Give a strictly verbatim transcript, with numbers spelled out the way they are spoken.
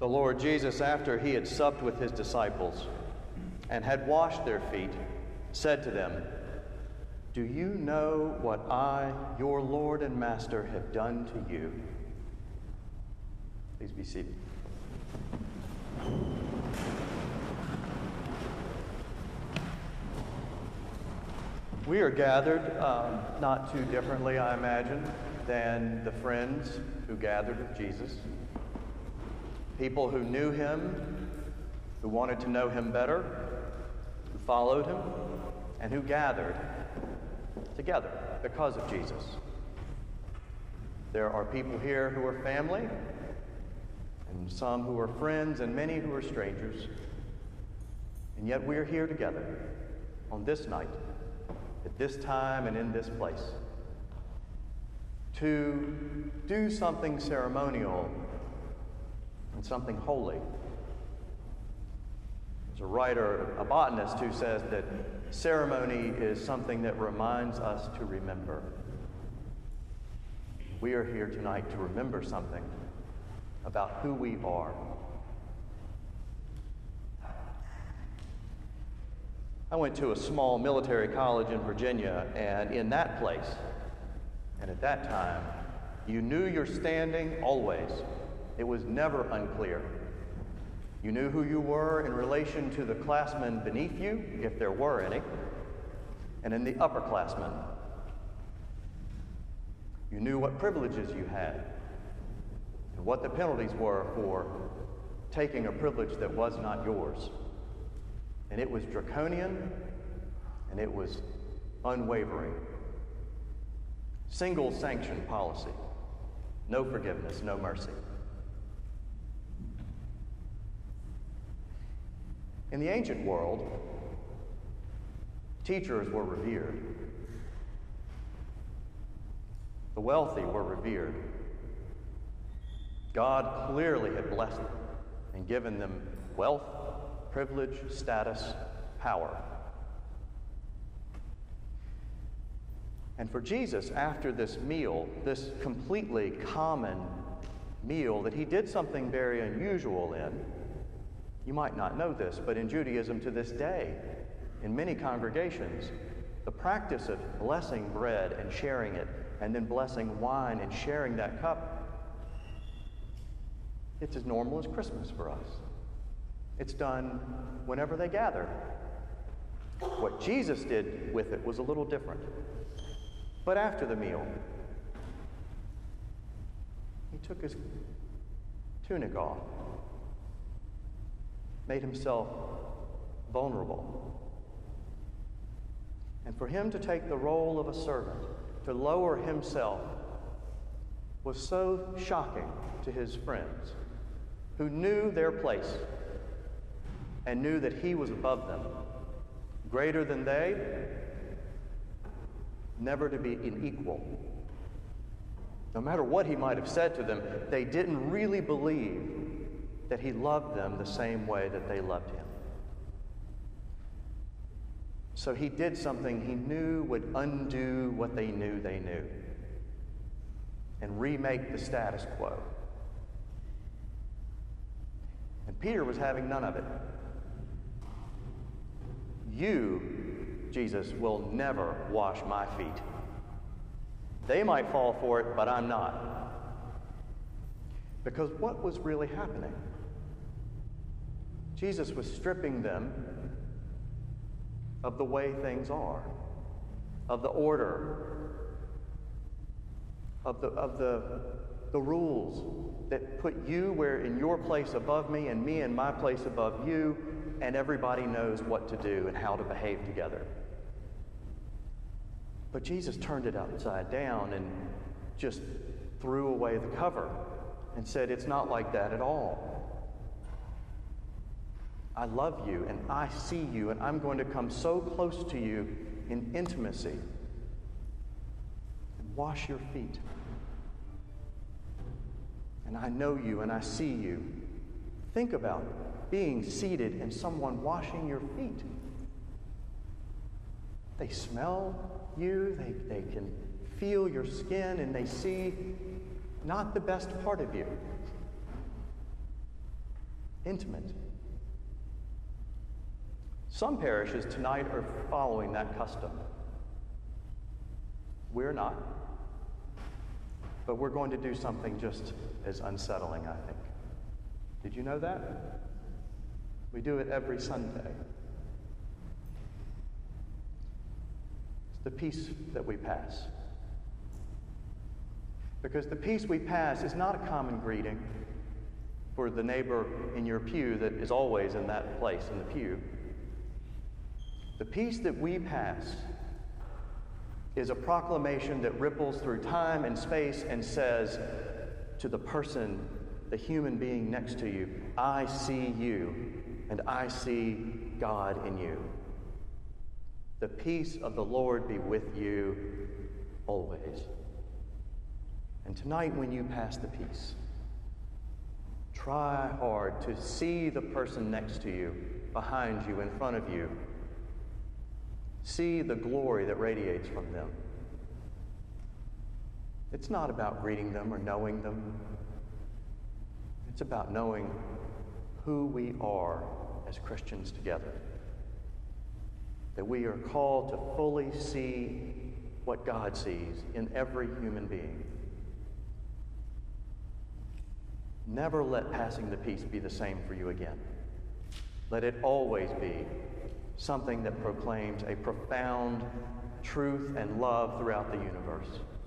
The Lord Jesus, after he had supped with his disciples and had washed their feet, said to them, "Do you know what I, your Lord and Master, have done to you?" Please be seated. We are gathered um, not too differently, I imagine, than the friends who gathered with Jesus. People who knew him, who wanted to know him better, who followed him, and who gathered together because of Jesus. There are people here who are family, and some who are friends, and many who are strangers. And yet we are here together on this night, at this time and in this place, to do something ceremonial and something holy. There's a writer, a botanist, who says that ceremony is something that reminds us to remember. We are here tonight to remember something about who we are. I went to a small military college in Virginia, and in that place, and at that time, you knew your standing always. It was never unclear. You knew who you were in relation to the classmen beneath you, if there were any, and in the upperclassmen. You knew what privileges you had and what the penalties were for taking a privilege that was not yours. And it was draconian, and it was unwavering. Single sanction policy. No forgiveness, no mercy. In the ancient world, teachers were revered. The wealthy were revered. God clearly had blessed them and given them wealth, privilege, status, power. And for Jesus, after this meal, this completely common meal that he did something very unusual in, you might not know this, but in Judaism to this day, in many congregations, the practice of blessing bread and sharing it, and then blessing wine and sharing that cup, it's as normal as Christmas for us. It's done whenever they gather. What Jesus did with it was a little different. But after the meal, he took his tunic off, made himself vulnerable. And for him to take the role of a servant, to lower himself, was so shocking to his friends, who knew their place and knew that he was above them, greater than they, never to be an equal. No matter what he might have said to them, they didn't really believe that he loved them the same way that they loved him. So he did something he knew would undo what they knew they knew and remake the status quo. And Peter was having none of it. You, Jesus, will never wash my feet. They might fall for it, but I'm not. Because what was really happening? Jesus was stripping them of the way things are, of the order, of the of the the rules that put you where in your place above me and me in my place above you, and everybody knows what to do and how to behave together. But Jesus turned it upside down and just threw away the cover and said, it's not like that at all. I love you and I see you and I'm going to come so close to you in intimacy and wash your feet. And I know you and I see you. Think about being seated and someone washing your feet. They smell you, they, they can feel your skin, and they see not the best part of you. intimate. Some parishes tonight are following that custom. We're not. But we're going to do something just as unsettling, I think. Did you know that? We do it every Sunday. It's the peace that we pass. Because the peace we pass is not a common greeting for the neighbor in your pew that is always in that place in the pew. The peace that we pass is a proclamation that ripples through time and space and says to the person, the human being next to you, I see you and I see God in you. The peace of the Lord be with you always. And tonight when you pass the peace, try hard to see the person next to you, behind you, in front of you. See the glory that radiates from them. It's not about greeting them or knowing them. It's about knowing who we are as Christians together. That we are called to fully see what God sees in every human being. Never let passing the peace be the same for you again. Let it always be something that proclaims a profound truth and love throughout the universe.